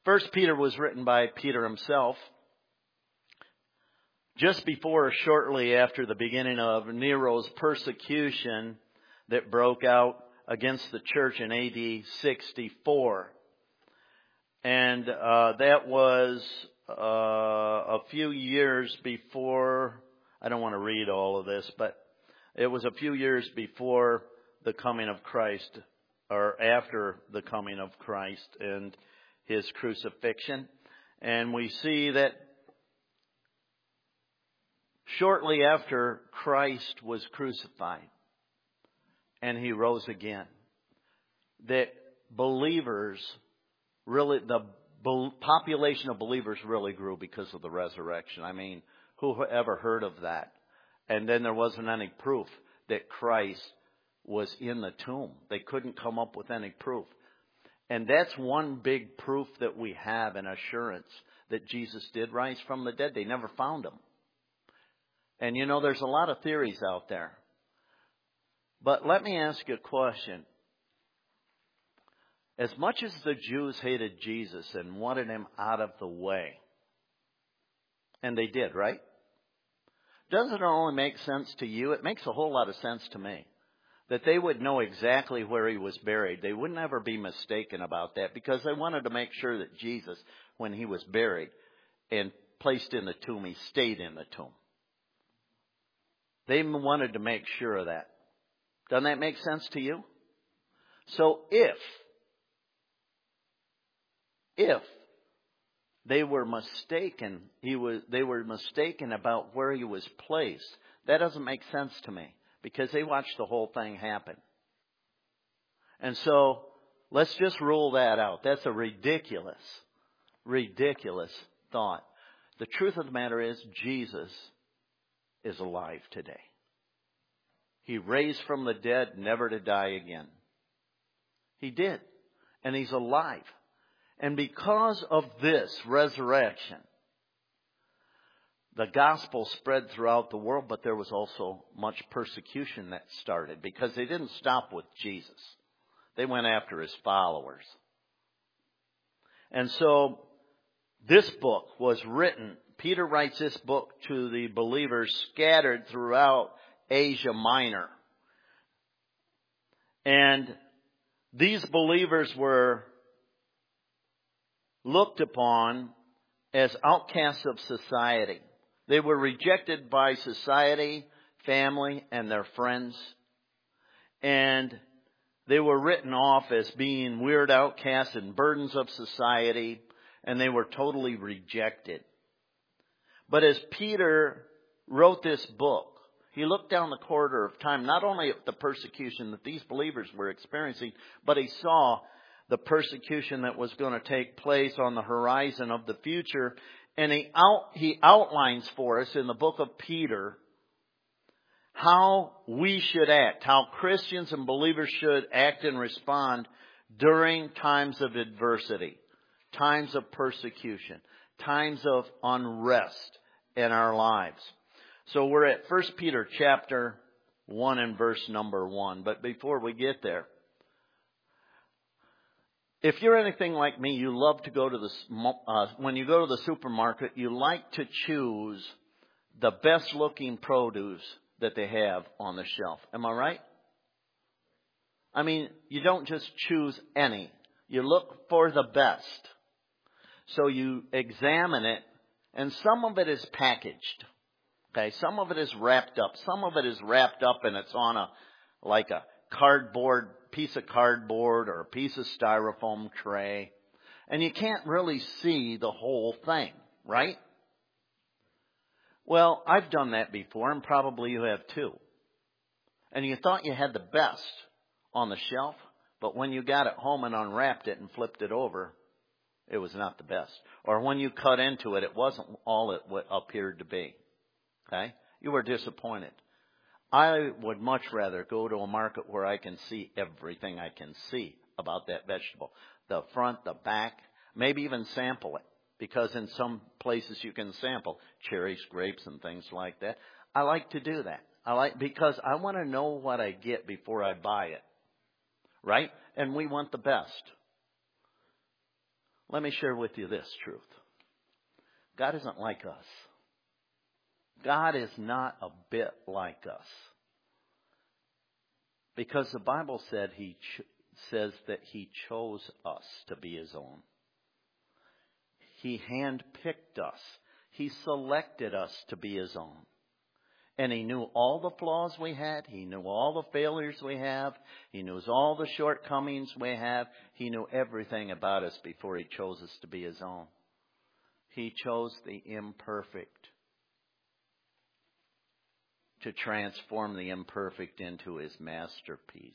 First Peter was written by Peter himself. Just before or shortly after the beginning of Nero's persecution that broke out against the church in AD 64. And that was a few years before, I don't want to read all of this, but it was a few years before the coming of Christ, or after the coming of Christ and His crucifixion. And we see that shortly after Christ was crucified and He rose again, that believers really, the population of believers really grew because of the resurrection. I mean, who ever heard of that? And then there wasn't any proof that Christ was in the tomb. They couldn't come up with any proof. And that's one big proof that we have, an assurance that Jesus did rise from the dead. They never found Him. And you know, there's a lot of theories out there. But let me ask you a question. As much as the Jews hated Jesus and wanted Him out of the way, and they did, right? Doesn't it only make sense to you? It makes a whole lot of sense to me. That they would know exactly where He was buried. They wouldn't ever be mistaken about that, because they wanted to make sure that Jesus, when He was buried and placed in the tomb, He stayed in the tomb. They wanted to make sure of that. Doesn't that make sense to you? So if they were mistaken, they were mistaken about where He was placed, that doesn't make sense to me, because they watched the whole thing happen. And so let's just rule that out. That's a ridiculous thought. The truth of the matter is, Jesus is alive today. He raised from the dead, never to die again. He did. And He's alive. And because of this resurrection, the gospel spread throughout the world, but there was also much persecution that started, because they didn't stop with Jesus. They went after His followers. And so this book was written. Peter writes this book to the believers scattered throughout Asia Minor. And these believers were looked upon as outcasts of society. They were rejected by society, family, and their friends. And they were written off as being weird outcasts and burdens of society. And they were totally rejected. But as Peter wrote this book, he looked down the corridor of time, not only at the persecution that these believers were experiencing, but he saw the persecution that was going to take place on the horizon of the future. And he outlines for us in the book of Peter how we should act, how Christians and believers should act and respond during times of adversity, times of persecution, times of unrest in our lives. So we're at 1 Peter chapter 1 and verse number 1. But before we get there, if you're anything like me, you love to go to when you go to the supermarket, you like to choose the best looking produce that they have on the shelf. Am I right? I mean, you don't just choose any. You look for the best. So you examine it, and some of it is packaged. Okay, some of it is wrapped up. Some of it is wrapped up and it's on a piece of cardboard or a piece of styrofoam tray. And you can't really see the whole thing, right? Well, I've done that before, and probably you have too. And you thought you had the best on the shelf, but when you got it home and unwrapped it and flipped it over, it was not the best. Or when you cut into it, it wasn't all it appeared to be. Okay? You were disappointed. I would much rather go to a market where I can see everything I can see about that vegetable. The front, the back, maybe even sample it. Because in some places you can sample cherries, grapes, and things like that. I like to do that. Because I want to know what I get before I buy it. Right? And we want the best. Let me share with you this truth. God isn't like us. God is not a bit like us. Because the Bible said says that He chose us to be His own. He handpicked us. He selected us to be His own. And He knew all the flaws we had. He knew all the failures we have. He knows all the shortcomings we have. He knew everything about us before He chose us to be His own. He chose the imperfect to transform the imperfect into His masterpiece.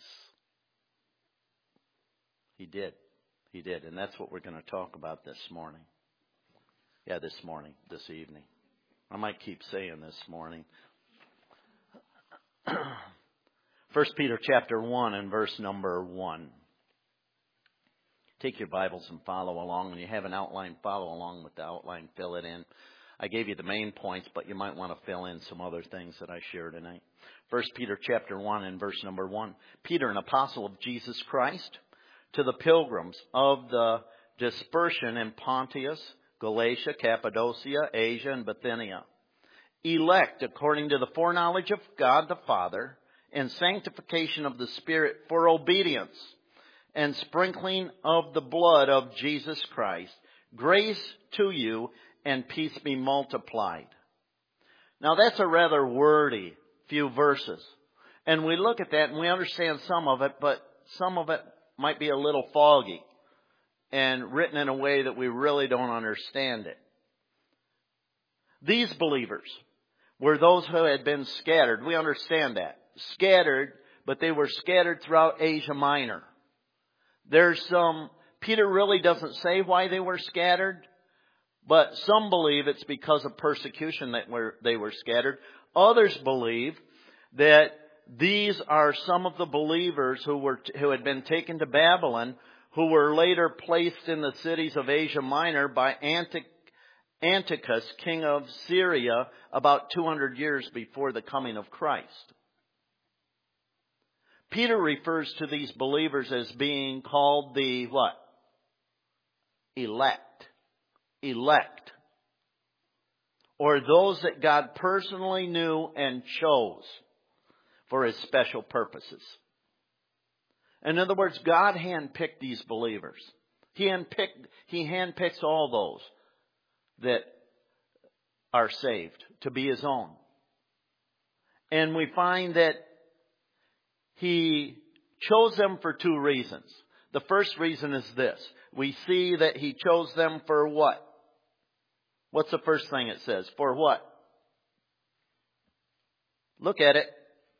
He did. He did. And that's what we're going to talk about this morning. Yeah, this evening. I might keep saying this morning. 1 Peter chapter 1 and verse number 1. Take your Bibles and follow along. When you have an outline, follow along with the outline. Fill it in. I gave you the main points, but you might want to fill in some other things that I share tonight. 1 Peter chapter 1 and verse number 1. Peter, an apostle of Jesus Christ, to the pilgrims of the dispersion in Pontus, Galatia, Cappadocia, Asia, and Bithynia, elect according to the foreknowledge of God the Father, and sanctification of the Spirit for obedience, and sprinkling of the blood of Jesus Christ, grace to you and peace be multiplied. Now that's a rather wordy few verses. And we look at that and we understand some of it, but some of it might be a little foggy and written in a way that we really don't understand it. These believers were those who had been scattered. We understand that. Scattered, but they were scattered throughout Asia Minor. Peter really doesn't say why they were scattered, but some believe it's because of persecution that they were scattered. Others believe that these are some of the believers who had been taken to Babylon, who were later placed in the cities of Asia Minor by Antiochus, king of Syria, about 200 years before the coming of Christ. Peter refers to these believers as being called the what? Elect. Elect. Or those that God personally knew and chose for His special purposes. In other words, God handpicked these believers. He handpicks all those that are saved to be His own. And we find that He chose them for two reasons. The first reason is this. We see that He chose them for what? What's the first thing it says? For what? Look at it.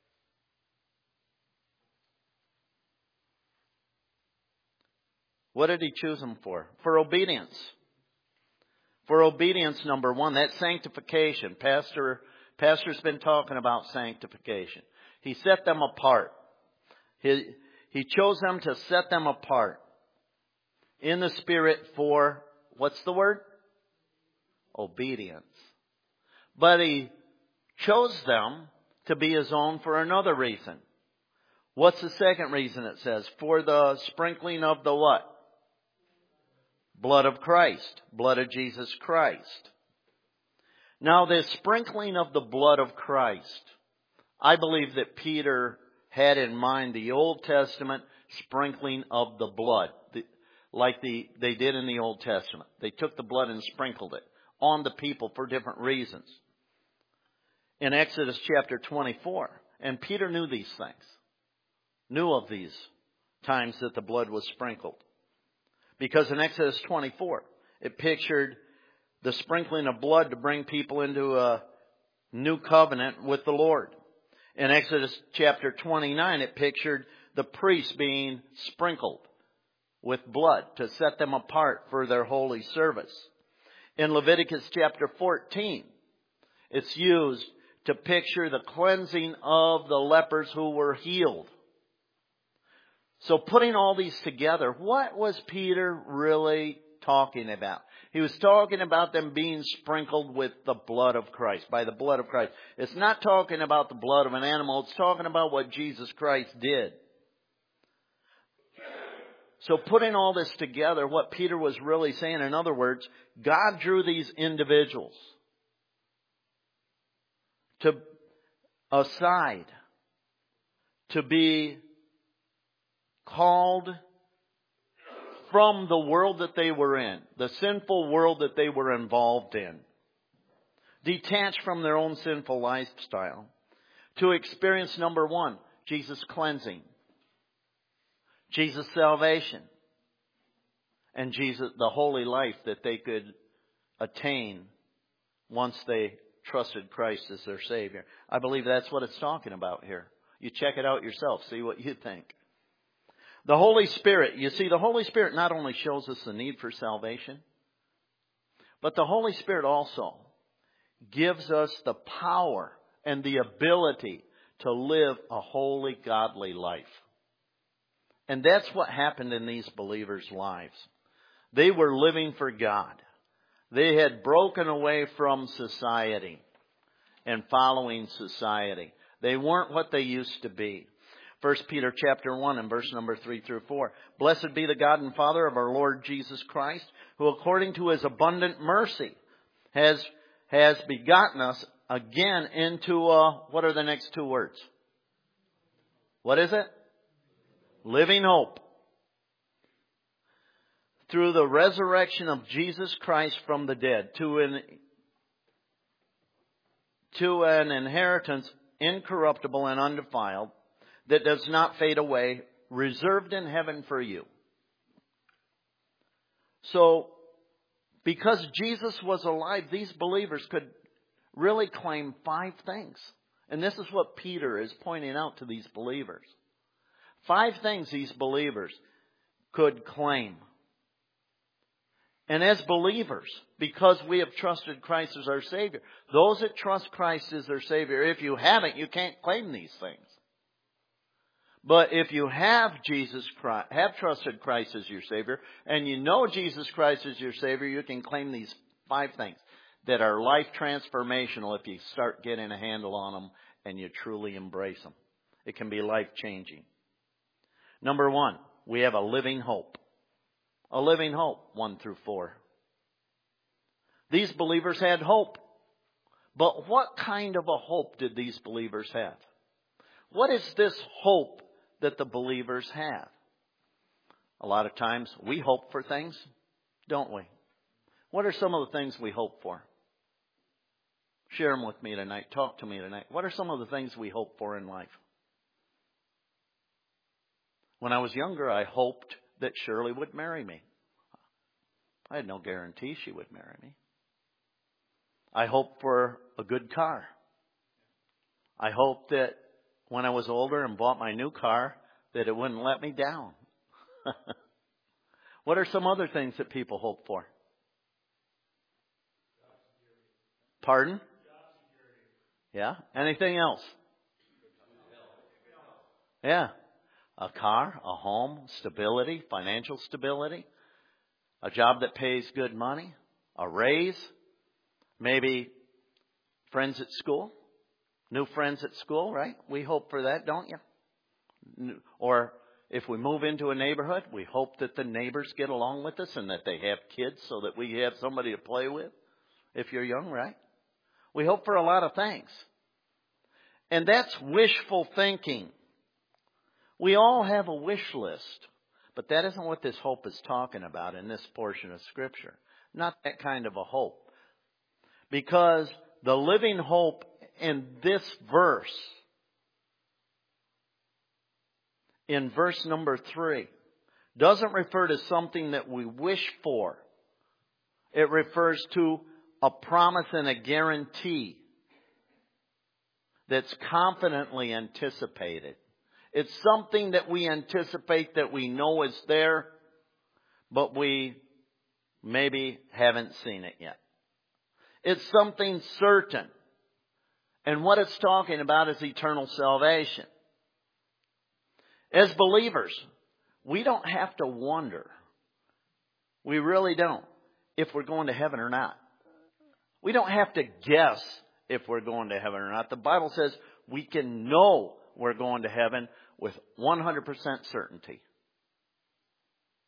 What did He choose them for? For obedience. For obedience, number one. That's sanctification. Pastor's been talking about sanctification. He set them apart. He chose them to set them apart in the Spirit for, what's the word? Obedience. But He chose them to be His own for another reason. What's the second reason it says? For the sprinkling of the what? Blood of Christ. Blood of Jesus Christ. Now this sprinkling of the blood of Christ, I believe that Peter had in mind the Old Testament sprinkling of the blood, like they did in the Old Testament. They took the blood and sprinkled it on the people for different reasons. In Exodus chapter 24, and Peter knew these things, knew of these times that the blood was sprinkled. Because in Exodus 24, it pictured the sprinkling of blood to bring people into a new covenant with the Lord. In Exodus chapter 29, it pictured the priests being sprinkled with blood to set them apart for their holy service. In Leviticus chapter 14, it's used to picture the cleansing of the lepers who were healed. So putting all these together, what was Peter really talking about? He was talking about them being sprinkled with the blood of Christ, by the blood of Christ. It's not talking about the blood of an animal. It's talking about what Jesus Christ did. So putting all this together, what Peter was really saying, in other words, God drew these individuals aside to be called from the world that they were in, the sinful world that they were involved in, detached from their own sinful lifestyle, to experience, number one, Jesus' cleansing, Jesus' salvation, and Jesus, the holy life that they could attain once they trusted Christ as their Savior. I believe that's what it's talking about here. You check it out yourself, see what you think. The Holy Spirit, you see, the Holy Spirit not only shows us the need for salvation, but the Holy Spirit also gives us the power and the ability to live a holy, godly life. And that's what happened in these believers' lives. They were living for God. They had broken away from society and following society. They weren't what they used to be. 1 Peter chapter 1 and verse number 3 through 4. Blessed be the God and Father of our Lord Jesus Christ, who according to His abundant mercy has begotten us again into, what are the next two words? What is it? Living hope. Through the resurrection of Jesus Christ from the dead, to an inheritance incorruptible and undefiled, that does not fade away, reserved in heaven for you. So, because Jesus was alive, these believers could really claim 5 things. And this is what Peter is pointing out to these believers. 5 things these believers could claim. And as believers, because we have trusted Christ as our Savior, those that trust Christ as their Savior, if you haven't, you can't claim these things. But if you have trusted Christ as your Savior, and you know Jesus Christ as your Savior, you can claim these 5 things that are life transformational if you start getting a handle on them and you truly embrace them. It can be life changing. Number 1, we have a living hope. A living hope, 1 through 4. These believers had hope. But what kind of a hope did these believers have? What is this hope that the believers have? A lot of times we hope for things, don't we? What are some of the things we hope for? Share them with me tonight. Talk to me tonight. What are some of the things we hope for in life? When I was younger, I hoped that Shirley would marry me. I had no guarantee she would marry me. I hoped for a good car. I hoped that when I was older and bought my new car, that it wouldn't let me down. What are some other things that people hope for? Pardon? Yeah. Anything else? Yeah. A car, a home, stability, financial stability, a job that pays good money, a raise, maybe friends at school, new friends at school, right? We hope for that, don't you? Or if we move into a neighborhood, we hope that the neighbors get along with us and that they have kids so that we have somebody to play with. If you're young, right? We hope for a lot of things. And that's wishful thinking. We all have a wish list, but that isn't what this hope is talking about in this portion of Scripture. Not that kind of a hope. Because the living hope in this verse, in verse number 3, doesn't refer to something that we wish for. It refers to a promise and a guarantee that's confidently anticipated. It's something that we anticipate, that we know is there, but we maybe haven't seen it yet. It's something certain. And what it's talking about is eternal salvation. As believers, we don't have to wonder. We really don't. If we're going to heaven or not. We don't have to guess if we're going to heaven or not. The Bible says we can know we're going to heaven with 100% certainty.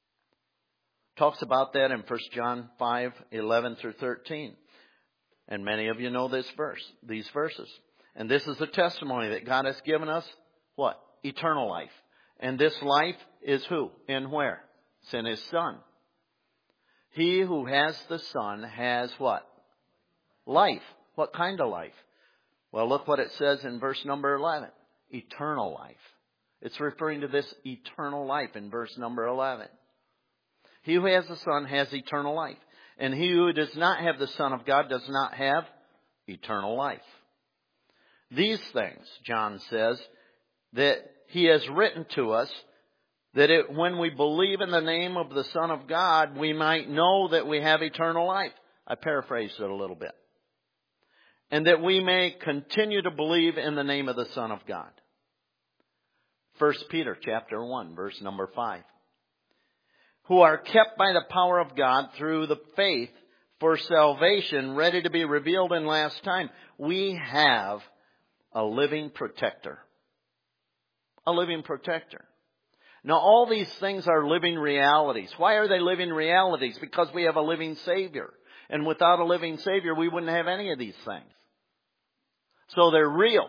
Talks about that in 1 John 5:11 through 13. And many of you know these verses. And this is the testimony that God has given us, what? Eternal life. And this life is who? And where? It's in His Son. He who has the Son has what? Life. What kind of life? Well, look what it says in verse number 11. Eternal life. It's referring to this eternal life in verse number 11. He who has the Son has eternal life. And he who does not have the Son of God does not have eternal life. These things, John says, that He has written to us, that when we believe in the name of the Son of God, we might know that we have eternal life. I paraphrased it a little bit. And that we may continue to believe in the name of the Son of God. 1 Peter chapter 1, verse number 5. Who are kept by the power of God through the faith for salvation, ready to be revealed in last time. We have a living protector. A living protector. Now, all these things are living realities. Why are they living realities? Because we have a living Savior. And without a living Savior, we wouldn't have any of these things. So they're real.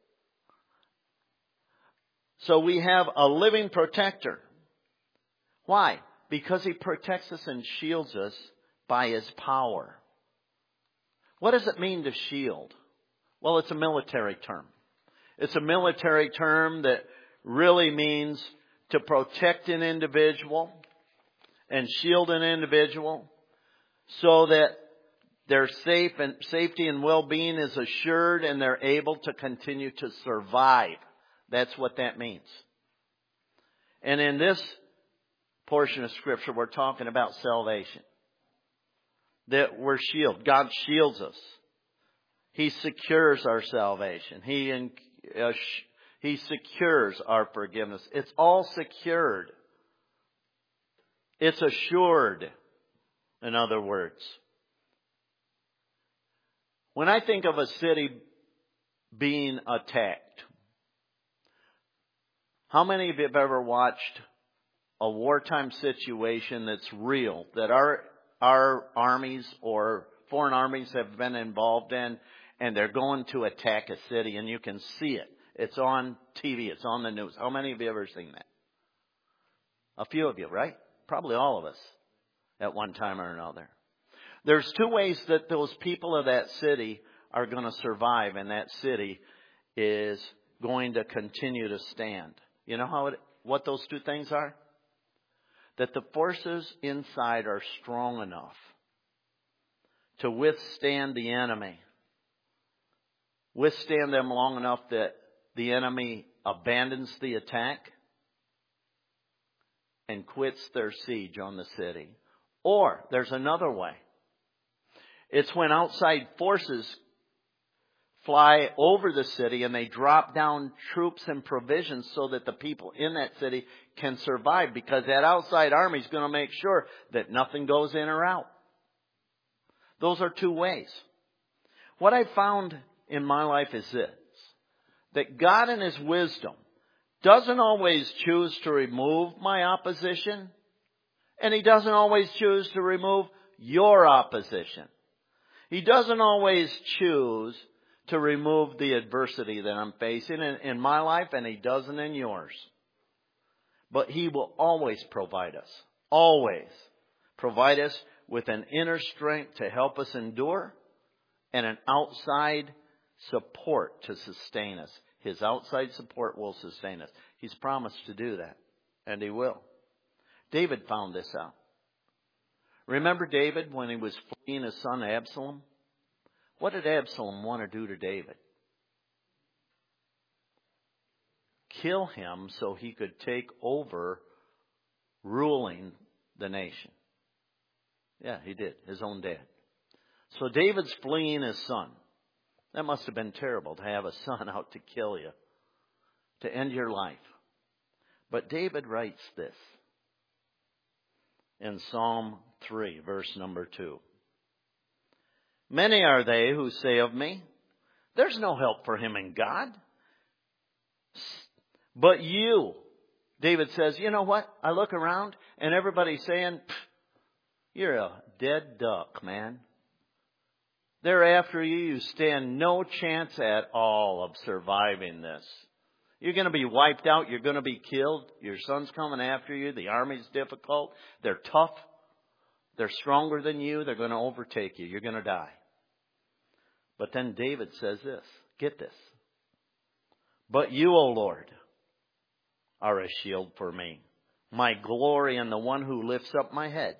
So we have a living protector. Why? Because He protects us and shields us by His power. What does it mean to shield? Well, it's a military term. It's a military term that really means to protect an individual and shield an individual so that their safety and well-being is assured and they're able to continue to survive. That's what that means. And in this portion of Scripture, we're talking about salvation. That we're shielded. God shields us. He secures our salvation. He secures our forgiveness. It's all secured. It's assured, in other words. When I think of a city being attacked, how many of you have ever watched a wartime situation that's real, that our armies or foreign armies have been involved in, and they're going to attack a city, and you can see it. It's on TV. It's on the news. How many of you have ever seen that? A few of you, right? Probably all of us at one time or another. There's two ways that those people of that city are going to survive, and that city is going to continue to stand. You know what those two things are? That the forces inside are strong enough to withstand the enemy. Withstand them long enough that the enemy abandons the attack and quits their siege on the city. Or there's another way. It's when outside forces fly over the city and they drop down troops and provisions so that the people in that city can survive, because that outside army is going to make sure that nothing goes in or out. Those are two ways. What I found in my life is this, that God in His wisdom doesn't always choose to remove my opposition, and He doesn't always choose to remove your opposition. He doesn't always choose to remove the adversity that I'm facing in my life, and He doesn't in yours. But He will always provide us. Always provide us with an inner strength to help us endure and an outside support to sustain us. His outside support will sustain us. He's promised to do that, and He will. David found this out. Remember David when he was fleeing his son Absalom? What did Absalom want to do to David? Kill him so he could take over ruling the nation. Yeah, he did. His own dad. So David's fleeing his son. That must have been terrible to have a son out to kill you, to end your life. But David writes this in Psalm 3, verse number 2. Many are they who say of me, there's no help for him in God. But you, David says, you know what? I look around and everybody's saying, You're a dead duck, man. They're after you. You stand no chance at all of surviving this. You're going to be wiped out. You're going to be killed. Your son's coming after you. The army's difficult. They're tough. They're stronger than you. They're going to overtake you. You're going to die. But then David says this. Get this. But you, O Lord, are a shield for me, my glory and the one who lifts up my head.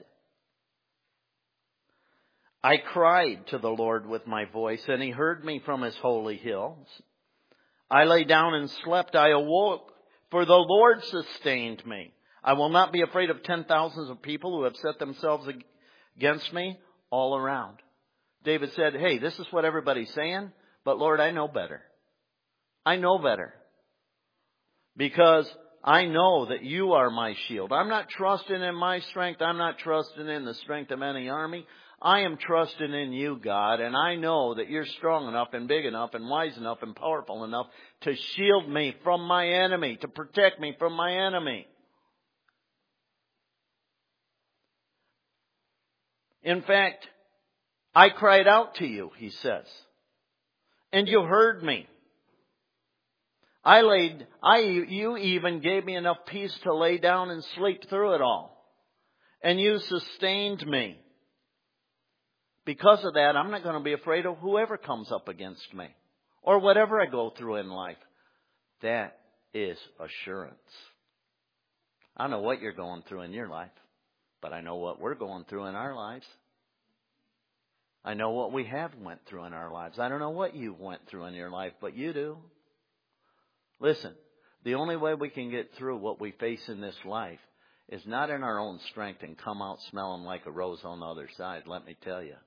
I cried to the Lord with my voice, and He heard me from His holy hills. I lay down and slept. I awoke, for the Lord sustained me. I will not be afraid of 10,000s of people who have set themselves against me all around. David said, hey, this is what everybody's saying, but Lord, I know better. I know better. Because I know that you are my shield. I'm not trusting in my strength. I'm not trusting in the strength of any army. I am trusting in you, God, and I know that you're strong enough and big enough and wise enough and powerful enough to shield me from my enemy, to protect me from my enemy. In fact, I cried out to you, he says, and you heard me. You even gave me enough peace to lay down and sleep through it all. And you sustained me. Because of that, I'm not going to be afraid of whoever comes up against me or whatever I go through in life. That is assurance. I don't know what you're going through in your life, but I know what we're going through in our lives. I know what we have went through in our lives. I don't know what you went through in your life, but you do. Listen, the only way we can get through what we face in this life is not in our own strength and come out smelling like a rose on the other side, let me tell you.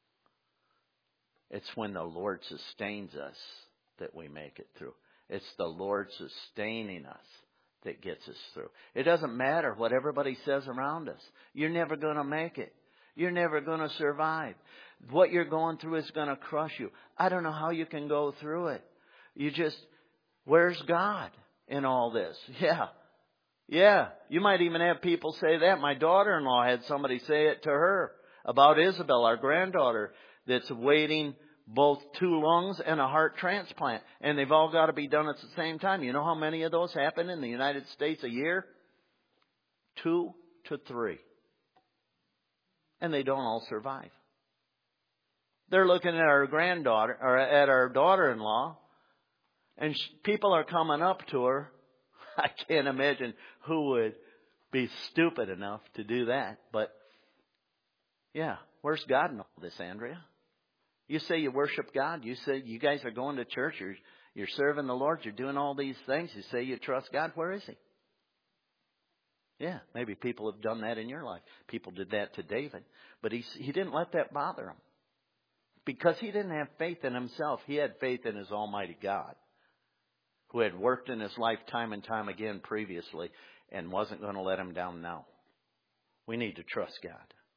It's when the Lord sustains us that we make it through. It's the Lord sustaining us that gets us through. It doesn't matter what everybody says around us. You're never going to make it. You're never going to survive. What you're going through is going to crush you. I don't know how you can go through it. Where's God in all this? Yeah. You might even have people say that. My daughter-in-law had somebody say it to her about Isabel, our granddaughter, that's waiting both 2 lungs and a heart transplant. And they've all got to be done at the same time. You know how many of those happen in the United States a year? 2 to 3. And they don't all survive. They're looking at our granddaughter, or at our daughter-in-law, and people are coming up to her. I can't imagine who would be stupid enough to do that. But, yeah, where's God in all this, Andrea? You say you worship God. You say you guys are going to church. You're serving the Lord. You're doing all these things. You say you trust God. Where is He? Yeah, maybe people have done that in your life. People did that to David. But he didn't let that bother him. Because he didn't have faith in himself. He had faith in his Almighty God, who had worked in his life time and time again previously and wasn't going to let him down now. We need to trust God.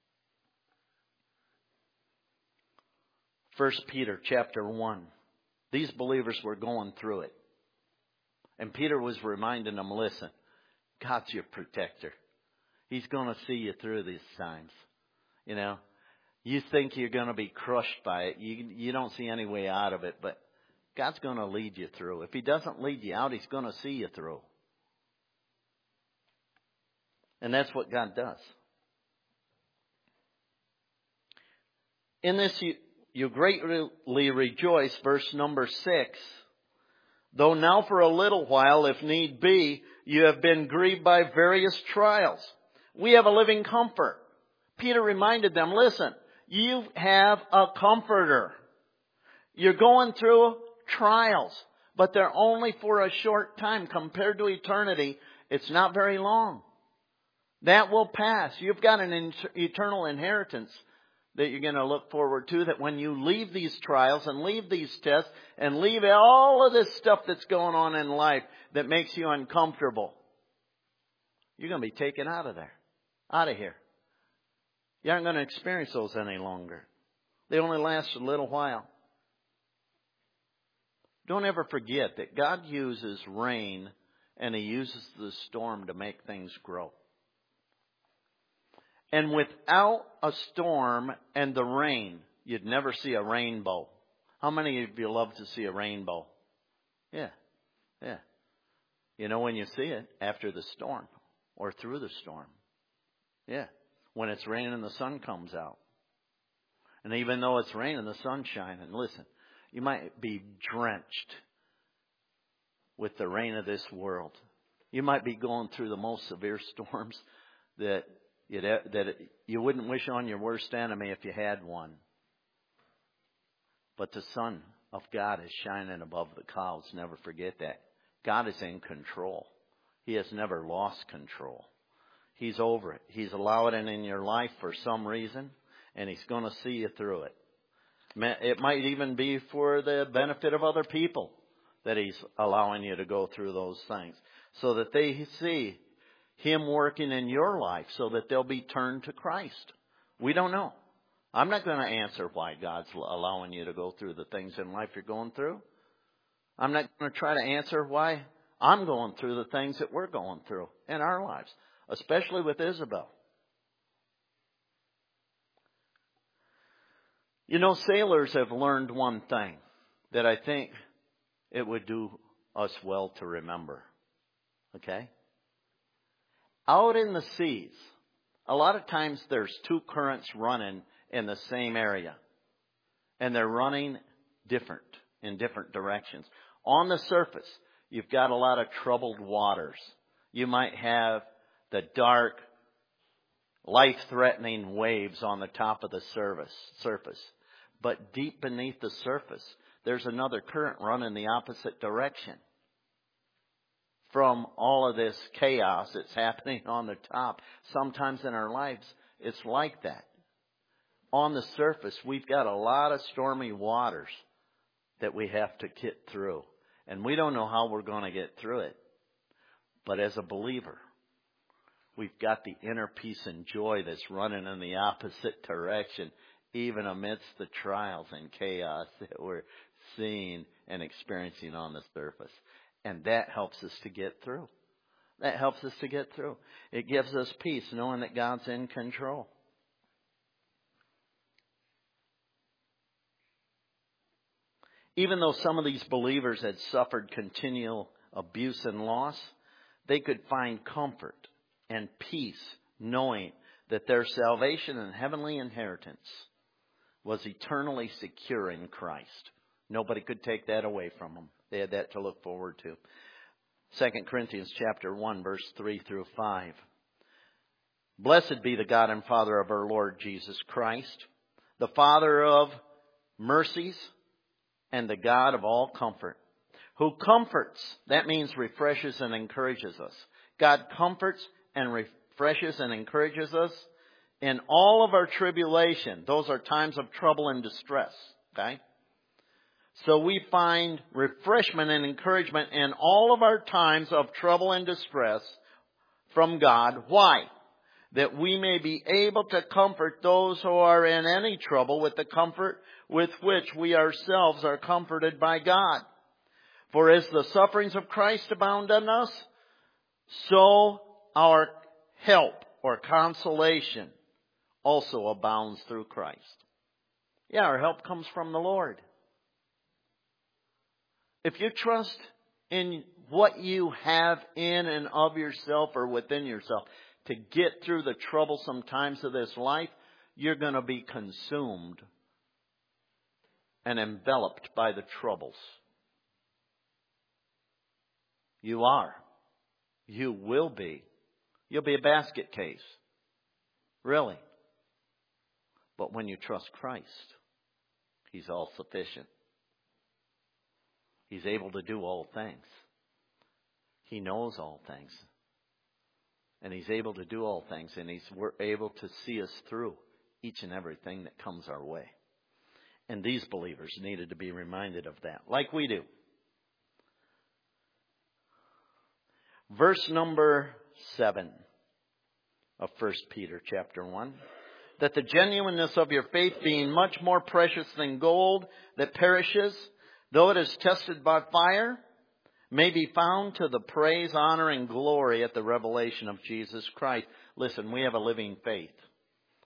1 Peter chapter 1. These believers were going through it. And Peter was reminding them, listen, God's your protector. He's going to see you through these times. You know, you think you're going to be crushed by it. You don't see any way out of it, but God's going to lead you through. If He doesn't lead you out, He's going to see you through. And that's what God does. In this you greatly rejoice, verse number 6. Though now for a little while, if need be, you have been grieved by various trials. We have a living comfort. Peter reminded them, listen, you have a comforter. You're going through trials, but they're only for a short time. Compared to eternity, it's not very long. That will pass. You've got an eternal inheritance that you're going to look forward to, that when you leave these trials and leave these tests and leave all of this stuff that's going on in life that makes you uncomfortable, you're going to be taken out of there, out of here. You aren't going to experience those any longer. They only last a little while. Don't ever forget that God uses rain and He uses the storm to make things grow. And without a storm and the rain, you'd never see a rainbow. How many of you love to see a rainbow? Yeah. You know when you see it? After the storm or through the storm. Yeah. When it's raining, the sun comes out. And even though it's raining, the sun's shining. Listen, you might be drenched with the rain of this world. You might be going through the most severe storms that you wouldn't wish on your worst enemy if you had one. But the sun of God is shining above the clouds. Never forget that. God is in control. He has never lost control. He's over it. He's allowed it in your life for some reason, and He's going to see you through it. It might even be for the benefit of other people that He's allowing you to go through those things, so that they see Him working in your life, so that they'll be turned to Christ. We don't know. I'm not going to answer why God's allowing you to go through the things in life you're going through. I'm not going to try to answer why I'm going through the things that we're going through in our lives, especially with Isabel. You know, sailors have learned one thing that I think it would do us well to remember. Okay? Out in the seas, a lot of times there's two currents running in the same area. And they're running in different directions. On the surface, you've got a lot of troubled waters. You might have the dark, life-threatening waves on the top of the surface. But deep beneath the surface, there's another current running the opposite direction from all of this chaos that's happening on the top. Sometimes in our lives, it's like that. On the surface, we've got a lot of stormy waters that we have to get through. And we don't know how we're going to get through it. But as a believer, we've got the inner peace and joy that's running in the opposite direction, even amidst the trials and chaos that we're seeing and experiencing on the surface. And that helps us to get through. That helps us to get through. It gives us peace knowing that God's in control. Even though some of these believers had suffered continual abuse and loss, they could find comfort and peace knowing that their salvation and heavenly inheritance was eternally secure in Christ. Nobody could take that away from them. They had that to look forward to. 2 Corinthians chapter 1, verse 3 through 5. Blessed be the God and Father of our Lord Jesus Christ, the Father of mercies, and the God of all comfort, who comforts, that means refreshes and encourages us. God comforts and refreshes and encourages us in all of our tribulation. Those are times of trouble and distress. Okay? So we find refreshment and encouragement in all of our times of trouble and distress from God. Why? That we may be able to comfort those who are in any trouble with the comfort with which we ourselves are comforted by God. For as the sufferings of Christ abound in us, so our help or consolation also abounds through Christ. Yeah, our help comes from the Lord. If you trust in what you have in and of yourself or within yourself to get through the troublesome times of this life, you're going to be consumed and enveloped by the troubles. You are. You will be. You'll be a basket case. Really. But when you trust Christ, He's all sufficient. He's able to do all things. He knows all things. And He's able to do all things. And He's able to see us through each and everything that comes our way. And these believers needed to be reminded of that, like we do. Verse number 7 of 1 Peter chapter 1. That the genuineness of your faith, being much more precious than gold that perishes, though it is tested by fire, may be found to the praise, honor, and glory at the revelation of Jesus Christ. Listen, we have a living faith.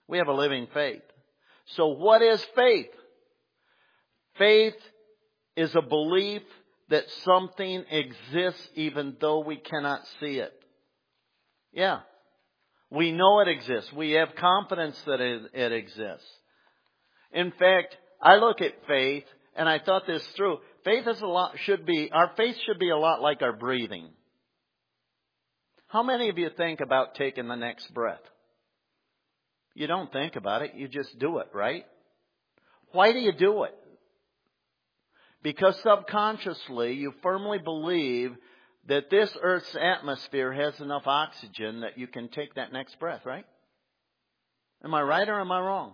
We have a living faith. So what is faith? Faith is a belief that something exists even though we cannot see it. Yeah. We know it exists. We have confidence that it exists. In fact, I look at faith, and I thought this through. Our faith should be a lot like our breathing. How many of you think about taking the next breath? You don't think about it. You just do it, right? Why do you do it? Because subconsciously you firmly believe that this earth's atmosphere has enough oxygen that you can take that next breath, right? Am I right or am I wrong?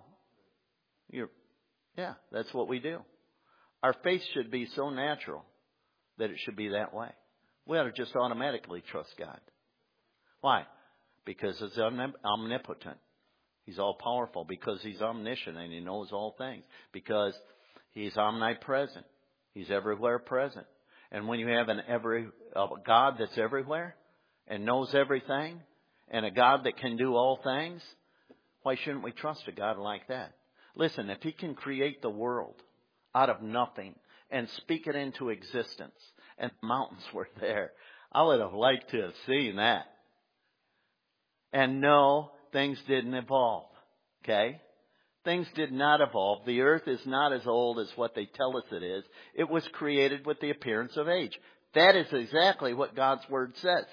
Yeah, that's what we do. Our faith should be so natural that it should be that way. We ought to just automatically trust God. Why? Because He's omnipotent. He's all powerful. Because He's omniscient and He knows all things. Because He's omnipresent. He's everywhere present. And when you have a God that's everywhere and knows everything, and a God that can do all things, why shouldn't we trust a God like that? Listen, if He can create the world out of nothing and speak it into existence, and the mountains were there, I would have liked to have seen that. And no, things didn't evolve. Okay? Things did not evolve. The earth is not as old as what they tell us it is. It was created with the appearance of age. That is exactly what God's Word says.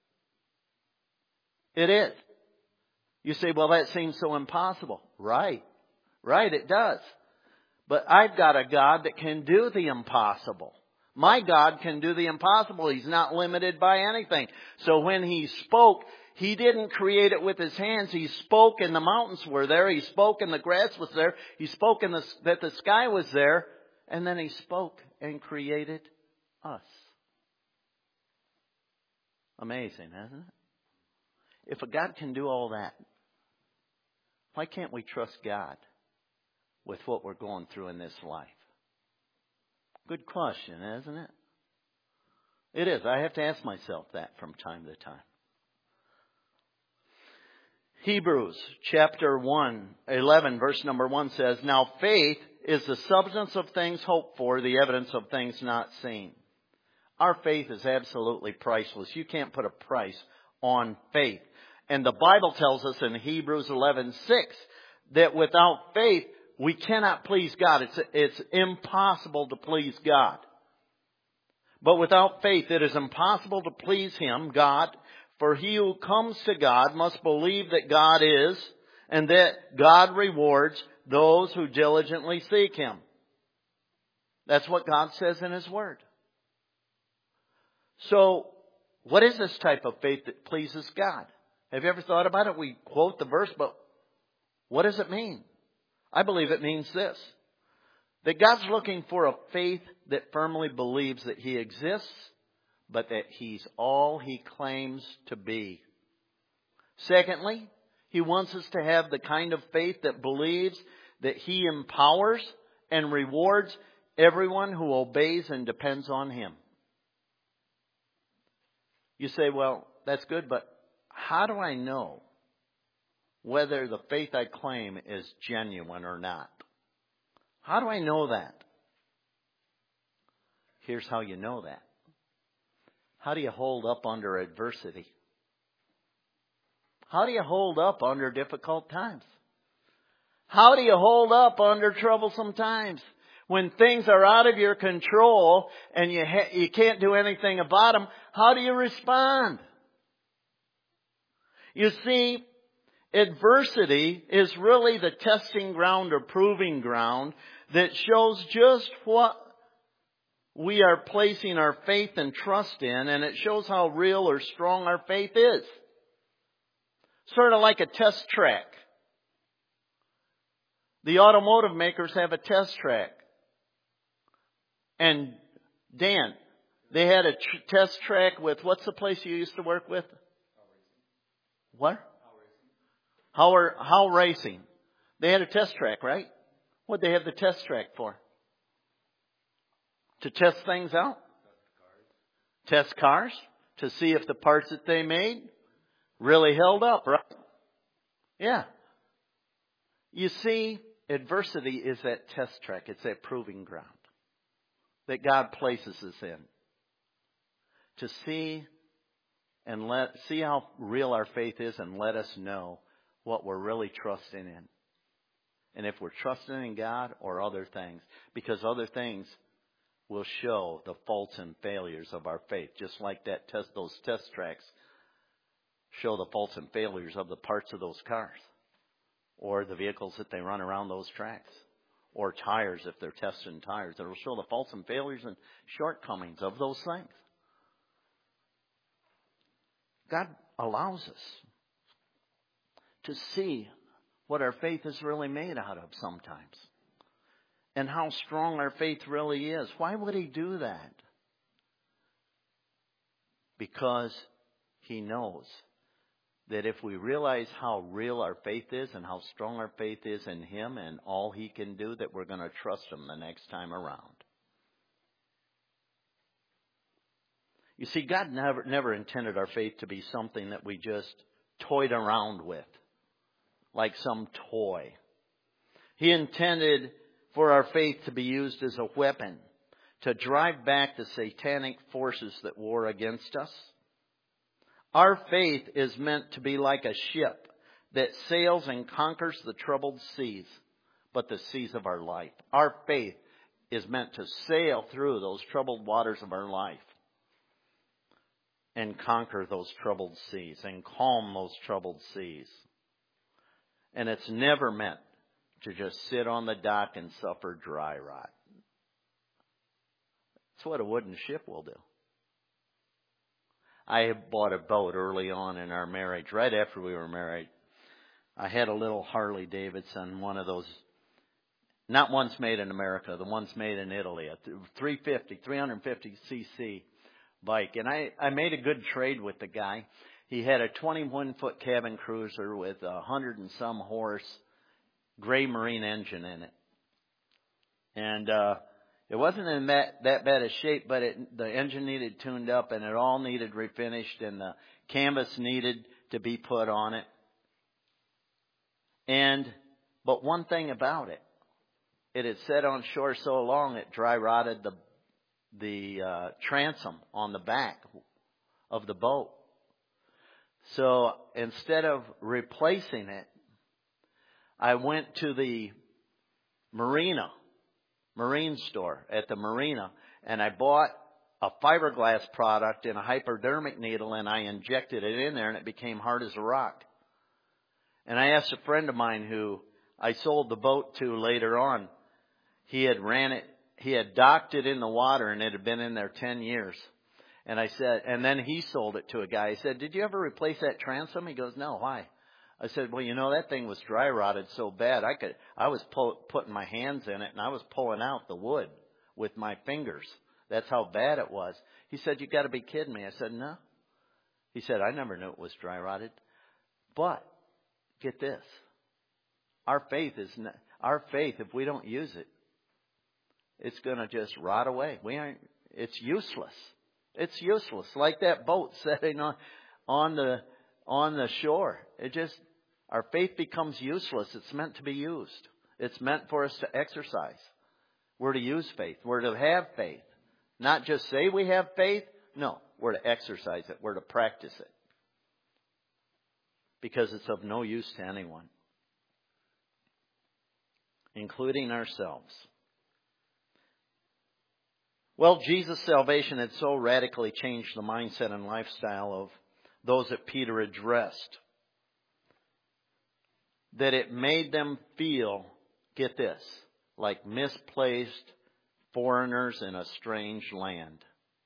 It is. You say, well, that seems so impossible. Right. Right, it does. But I've got a God that can do the impossible. My God can do the impossible. He's not limited by anything. So when He spoke, He didn't create it with His hands. He spoke and the mountains were there. He spoke and the grass was there. He spoke that the sky was there. And then He spoke and created us. Amazing, isn't it? If a God can do all that, why can't we trust God with what we're going through in this life? Good question, isn't it? It is. I have to ask myself that from time to time. Hebrews chapter 11, verse number 1 says, now faith is the substance of things hoped for, the evidence of things not seen. Our faith is absolutely priceless. You can't put a price on faith. And the Bible tells us in Hebrews 11:6 that without faith, we cannot please God. It's impossible to please God. But without faith, it is impossible to please Him, God. For he who comes to God must believe that God is, and that God rewards those who diligently seek Him. That's what God says in His Word. So, what is this type of faith that pleases God? Have you ever thought about it? We quote the verse, but what does it mean? I believe it means this. That God's looking for a faith that firmly believes that He exists, but that He's all He claims to be. Secondly, He wants us to have the kind of faith that believes that He empowers and rewards everyone who obeys and depends on Him. You say, well, that's good, but how do I know whether the faith I claim is genuine or not? How do I know that? Here's how you know that. How do you hold up under adversity? How do you hold up under difficult times? How do you hold up under troublesome times? When things are out of your control and you can't do anything about them, how do you respond? You see, adversity is really the testing ground or proving ground that shows just what we are placing our faith and trust in, and it shows how real or strong our faith is. Sort of like a test track. The automotive makers have a test track. And Dan, they had a test track with, what's the place you used to work with? What? How Racing. They had a test track, right? What did they have the test track for? To test things out? Test cars? To see if the parts that they made really held up, right? Yeah. You see, adversity is that test track. It's that proving ground that God places us in to see how real our faith is and let us know what we're really trusting in. And if we're trusting in God or other things, because other things will show the faults and failures of our faith, just like those test tracks show the faults and failures of the parts of those cars or the vehicles that they run around those tracks, or tires if they're testing tires. It will show the faults and failures and shortcomings of those things. God allows us to see what our faith is really made out of sometimes, and how strong our faith really is. Why would He do that? Because He knows that if we realize how real our faith is and how strong our faith is in Him and all He can do, that we're going to trust Him the next time around. You see, God never intended our faith to be something that we just toyed around with, like some toy. He intended for our faith to be used as a weapon to drive back the satanic forces that war against us. Our faith is meant to be like a ship that sails and conquers the troubled seas, but the seas of our life. Our faith is meant to sail through those troubled waters of our life and conquer those troubled seas and calm those troubled seas. And it's never meant to just sit on the dock and suffer dry rot. That's what a wooden ship will do. I bought a boat early on in our marriage, right after we were married. I had a little Harley Davidson, one of those, not ones made in America, the ones made in Italy, a 350 cc bike. And I made a good trade with the guy. He had a 21-foot cabin cruiser with 100 and some horse gray marine engine in it. And it wasn't in that bad a shape, but the engine needed tuned up, and it all needed refinished, and the canvas needed to be put on it. But one thing about it, it had sat on shore so long it dry rotted the transom on the back of the boat. So instead of replacing it, I went to the marine store at the marina, and I bought a fiberglass product in a hypodermic needle, and I injected it in there, and it became hard as a rock. And I asked a friend of mine who I sold the boat to later on. He had docked it in the water, and it had been in there 10 years. And I said, and then he sold it to a guy. I said, "Did you ever replace that transom?" He goes, "No, why?" I said, "Well, that thing was dry rotted so bad. I was putting my hands in it, and I was pulling out the wood with my fingers. That's how bad it was." He said, "You got to be kidding me." I said, "No." He said, "I never knew it was dry rotted." But get this, our faith, if we don't use it, it's going to just rot away. It's useless. It's useless. Like that boat sitting on the shore. Our faith becomes useless. It's meant to be used. It's meant for us to exercise. We're to use faith. We're to have faith. Not just say we have faith. No, we're to exercise it. We're to practice it. Because it's of no use to anyone, including ourselves. Well, Jesus' salvation had so radically changed the mindset and lifestyle of those that Peter addressed that it made them feel, get this, like misplaced foreigners in a strange land.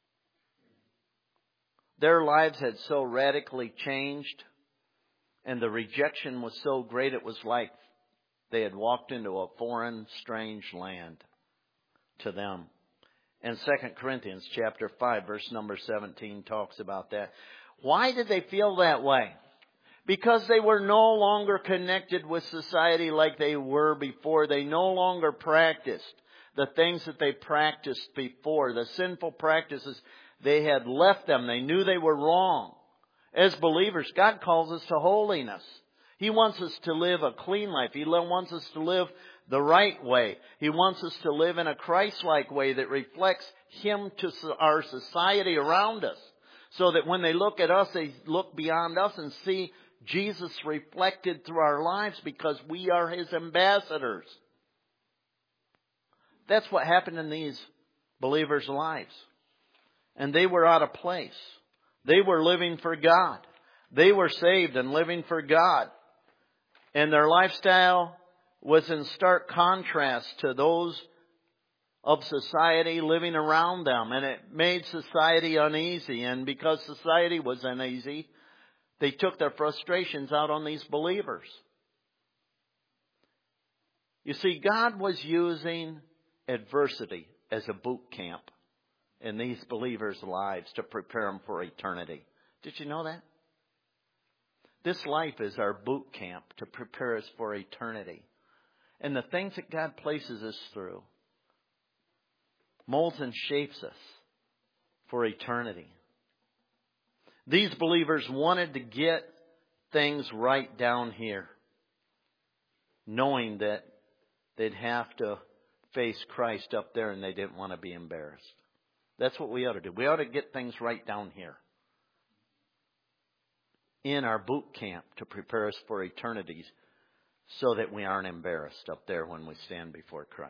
Their lives had so radically changed, and the rejection was so great, it was like they had walked into a foreign, strange land to them. And 2 Corinthians chapter 5, verse number 17 talks about that. Why did they feel that way? Because they were no longer connected with society like they were before. They no longer practiced the things that they practiced before. The sinful practices, they had left them. They knew they were wrong. As believers, God calls us to holiness. He wants us to live a clean life. He wants us to live the right way. He wants us to live in a Christ-like way that reflects Him to our society around us. So that when they look at us, they look beyond us and see Jesus reflected through our lives because we are His ambassadors. That's what happened in these believers' lives. And they were out of place. They were living for God. They were saved and living for God. And their lifestyle was in stark contrast to those of society living around them. And it made society uneasy. And because society was uneasy, they took their frustrations out on these believers. You see, God was using adversity as a boot camp in these believers' lives to prepare them for eternity. Did you know that? This life is our boot camp to prepare us for eternity. And the things that God places us through molds and shapes us for eternity. These believers wanted to get things right down here, knowing that they'd have to face Christ up there and they didn't want to be embarrassed. That's what we ought to do. We ought to get things right down here in our boot camp to prepare us for eternity so that we aren't embarrassed up there when we stand before Christ.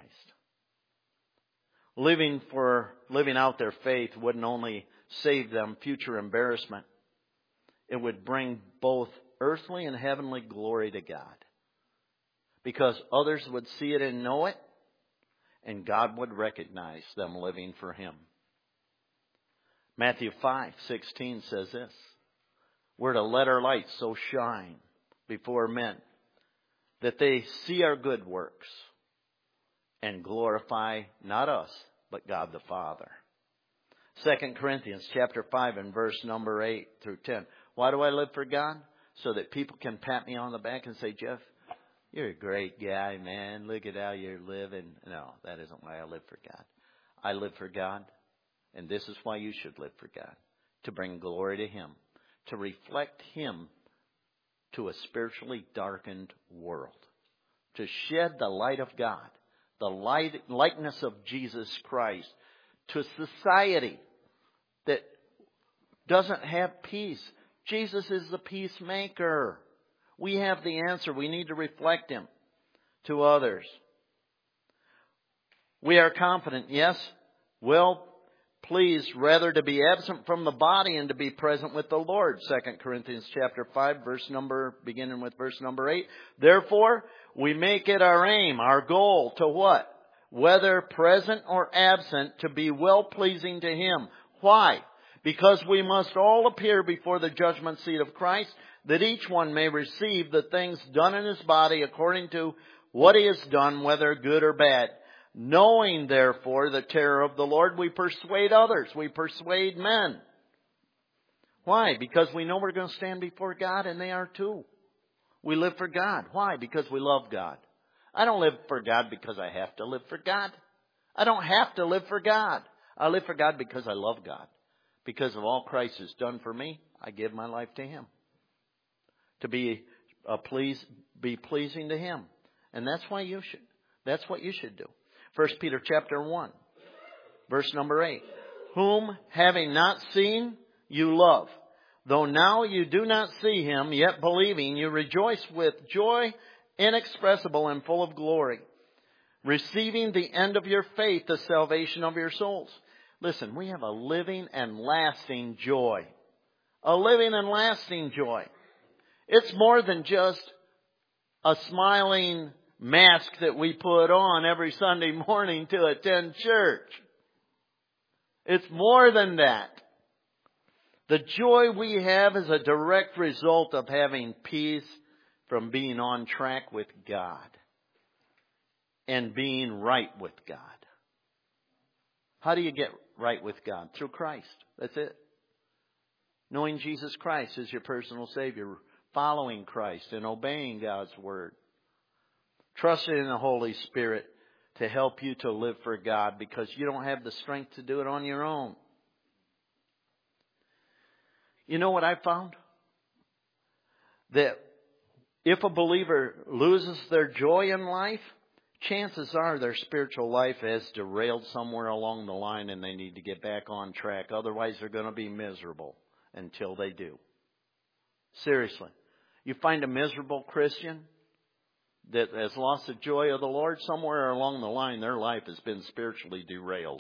Living out their faith wouldn't only save them future embarrassment. It would bring both earthly and heavenly glory to God. Because others would see it and know it, and God would recognize them living for Him. Matthew 5:16 says this: we're to let our light so shine before men that they see our good works and glorify not us, but God the Father. 2 Corinthians chapter 5 and verse number 8 through 10. Why do I live for God? So that people can pat me on the back and say, Jeff, you're a great guy, man. Look at how you're living. No, that isn't why I live for God. I live for God, and this is why you should live for God. To bring glory to Him. To reflect Him to a spiritually darkened world. To shed the light of God. The likeness of Jesus Christ. To society that doesn't have peace. Jesus is the peacemaker. We have the answer. We need to reflect Him to others. We are confident, yes, well pleased rather to be absent from the body and to be present with the Lord. 2 Corinthians chapter 5, beginning with verse number 8. Therefore, we make it our aim, our goal to what? Whether present or absent, to be well-pleasing to Him. Why? Because we must all appear before the judgment seat of Christ, that each one may receive the things done in his body according to what he has done, whether good or bad. Knowing, therefore, the terror of the Lord, we persuade others. We persuade men. Why? Because we know we're going to stand before God, and they are too. We live for God. Why? Because we love God. I don't live for God because I have to live for God. I don't have to live for God. I live for God because I love God. Because of all Christ has done for me, I give my life to Him. To be pleasing to Him. And that's what you should do. 1 Peter chapter 1, verse number 8. Whom, having not seen, you love. Though now you do not see Him, yet believing, you rejoice with joy inexpressible and full of glory, receiving the end of your faith, the salvation of your souls. Listen, we have a living and lasting joy. A living and lasting joy. It's more than just a smiling mask that we put on every Sunday morning to attend church. It's more than that. The joy we have is a direct result of having peace from being on track with God and being right with God. How do you get right with God? Through Christ. That's it. Knowing Jesus Christ as your personal Savior. Following Christ and obeying God's Word. Trusting in the Holy Spirit to help you to live for God because you don't have the strength to do it on your own. You know what I found? That if a believer loses their joy in life, chances are their spiritual life has derailed somewhere along the line and they need to get back on track. Otherwise, they're going to be miserable until they do. Seriously. You find a miserable Christian that has lost the joy of the Lord, somewhere along the line their life has been spiritually derailed.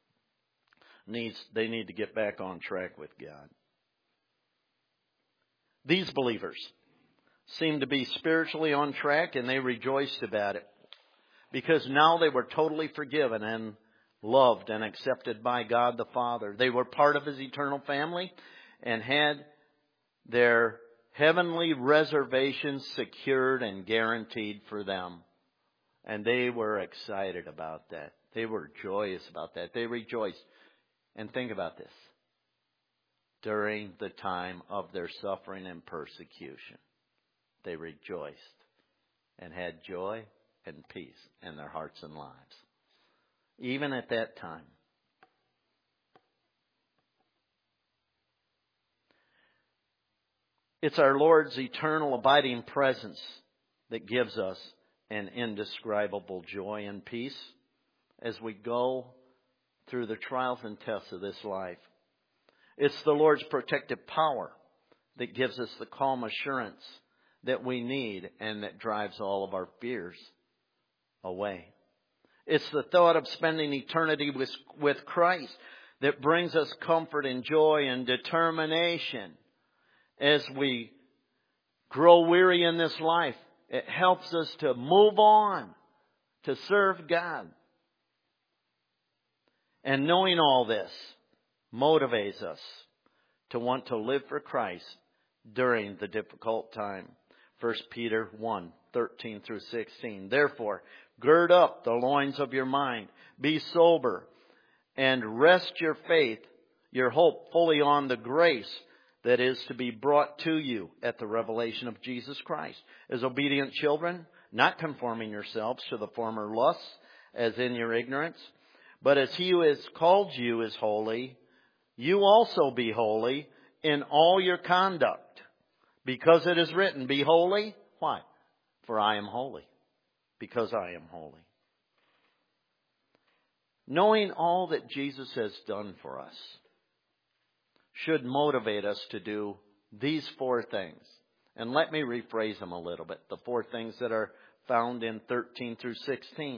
They need to get back on track with God. These believers seemed to be spiritually on track, and they rejoiced about it because now they were totally forgiven and loved and accepted by God the Father. They were part of His eternal family and had their heavenly reservations secured and guaranteed for them. And they were excited about that. They were joyous about that. They rejoiced. And think about this. During the time of their suffering and persecution, they rejoiced and had joy and peace in their hearts and lives. Even at that time. It's our Lord's eternal abiding presence that gives us an indescribable joy and peace as we go through the trials and tests of this life. It's the Lord's protective power that gives us the calm assurance that we need and that drives all of our fears away. It's the thought of spending eternity with Christ that brings us comfort and joy and determination as we grow weary in this life. It helps us to move on, to serve God. And knowing all this motivates us to want to live for Christ during the difficult time. 1 Peter 1, 13 through 16. Therefore, gird up the loins of your mind, be sober, and rest your faith, your hope fully on the grace that is to be brought to you at the revelation of Jesus Christ. As obedient children, not conforming yourselves to the former lusts, as in your ignorance, but as He who has called you is holy, you also be holy in all your conduct. Because it is written, be holy. Why? For I am holy. Because I am holy. Knowing all that Jesus has done for us should motivate us to do these four things. And let me rephrase them a little bit. The four things that are found in 13 through 16.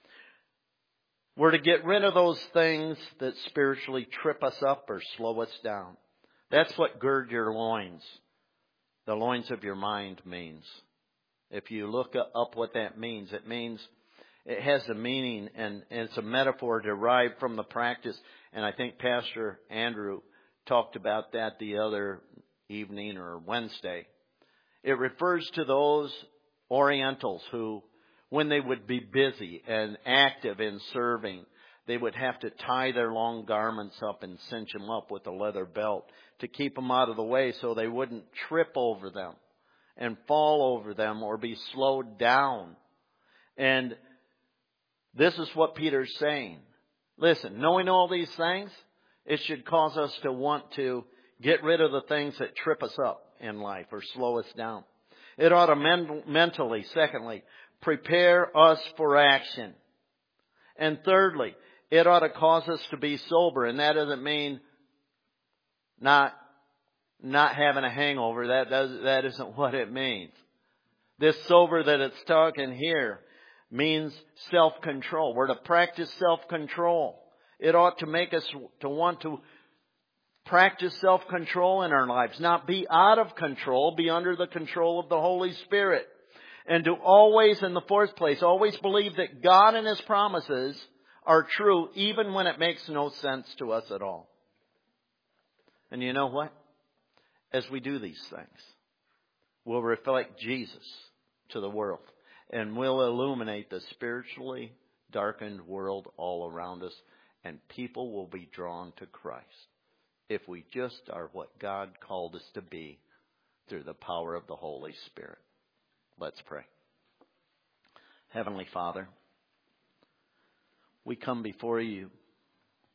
We're to get rid of those things that spiritually trip us up or slow us down. That's what gird your loins, the loins of your mind, means. If you look up what that means, it has a meaning, and it's a metaphor derived from the practice. And I think Pastor Andrew talked about that the other evening or Wednesday. It refers to those Orientals who, when they would be busy and active in serving, they would have to tie their long garments up and cinch them up with a leather belt to keep them out of the way so they wouldn't trip over them and fall over them or be slowed down. And this is what Peter's saying. Listen, knowing all these things, it should cause us to want to get rid of the things that trip us up in life or slow us down. It ought to mentally, secondly, prepare us for action. And thirdly, it ought to cause us to be sober. And that doesn't mean not having a hangover. That isn't what it means. This sober that it's talking here means self-control. We're to practice self-control. It ought to make us to want to practice self-control in our lives. Not be out of control, be under the control of the Holy Spirit. And to always, in the fourth place, always believe that God and His promises are true even when it makes no sense to us at all. And you know what? As we do these things, we'll reflect Jesus to the world. And we'll illuminate the spiritually darkened world all around us. And people will be drawn to Christ if we just are what God called us to be through the power of the Holy Spirit. Let's pray. Heavenly Father, we come before you,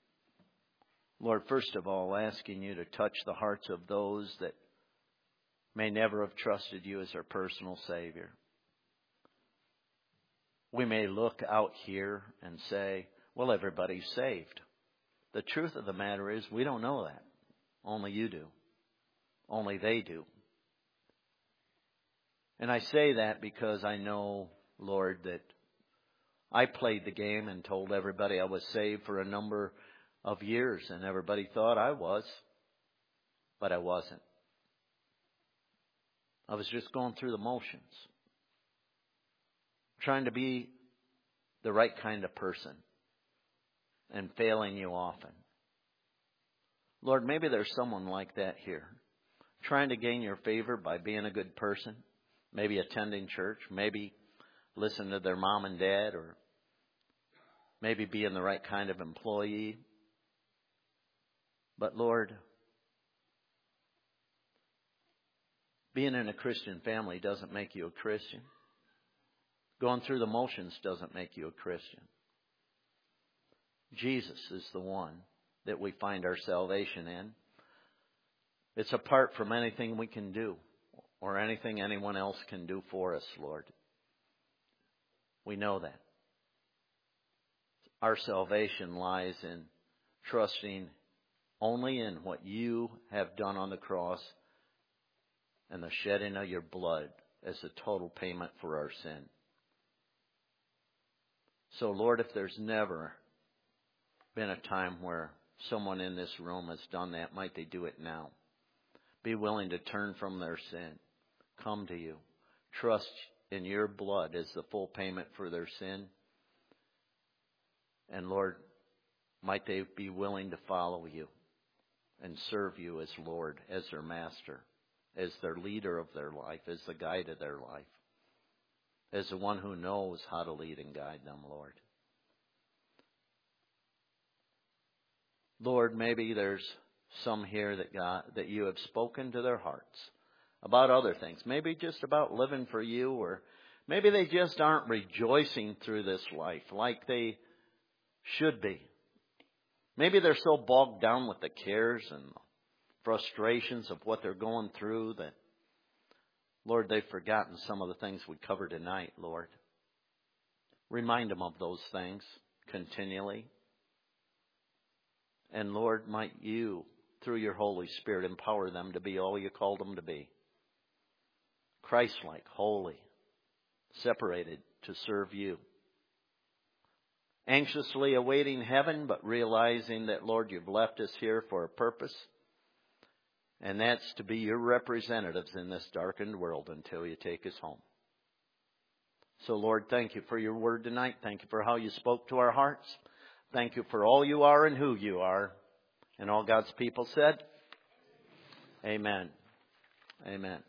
Lord, first of all, asking you to touch the hearts of those that may never have trusted you as their personal Savior. We may look out here and say, well, everybody's saved. The truth of the matter is we don't know that. Only you do. Only they do. And I say that because I know, Lord, that I played the game and told everybody I was saved for a number of years, and everybody thought I was, but I wasn't. I was just going through the motions, trying to be the right kind of person, and failing you often. Lord, maybe there's someone like that here, trying to gain your favor by being a good person, maybe attending church, maybe listen to their mom and dad, or maybe being the right kind of employee. But Lord, being in a Christian family doesn't make you a Christian. Going through the motions doesn't make you a Christian. Jesus is the one that we find our salvation in. It's apart from anything we can do or anything anyone else can do for us, Lord. We know that. Our salvation lies in trusting only in what you have done on the cross and the shedding of your blood as the total payment for our sin. So, Lord, if there's never been a time where someone in this room has done that, might they do it now? Be willing to turn from their sin, come to you, trust in your blood as the full payment for their sin. And Lord, might they be willing to follow you and serve you as Lord, as their master, as their leader of their life, as the guide of their life, as the one who knows how to lead and guide them, Lord. Lord, maybe there's some here that you have spoken to their hearts about other things, maybe just about living for you, or maybe they just aren't rejoicing through this life like they should be. Maybe they're so bogged down with the cares and frustrations of what they're going through that, Lord, they've forgotten some of the things we covered tonight, Lord. Remind them of those things continually. And Lord, might you, through your Holy Spirit, empower them to be all you called them to be. Christ-like, holy, separated to serve you. Anxiously awaiting heaven, but realizing that, Lord, you've left us here for a purpose. And that's to be your representatives in this darkened world until you take us home. So, Lord, thank you for your word tonight. Thank you for how you spoke to our hearts. Thank you for all you are and who you are. And all God's people said, amen. Amen.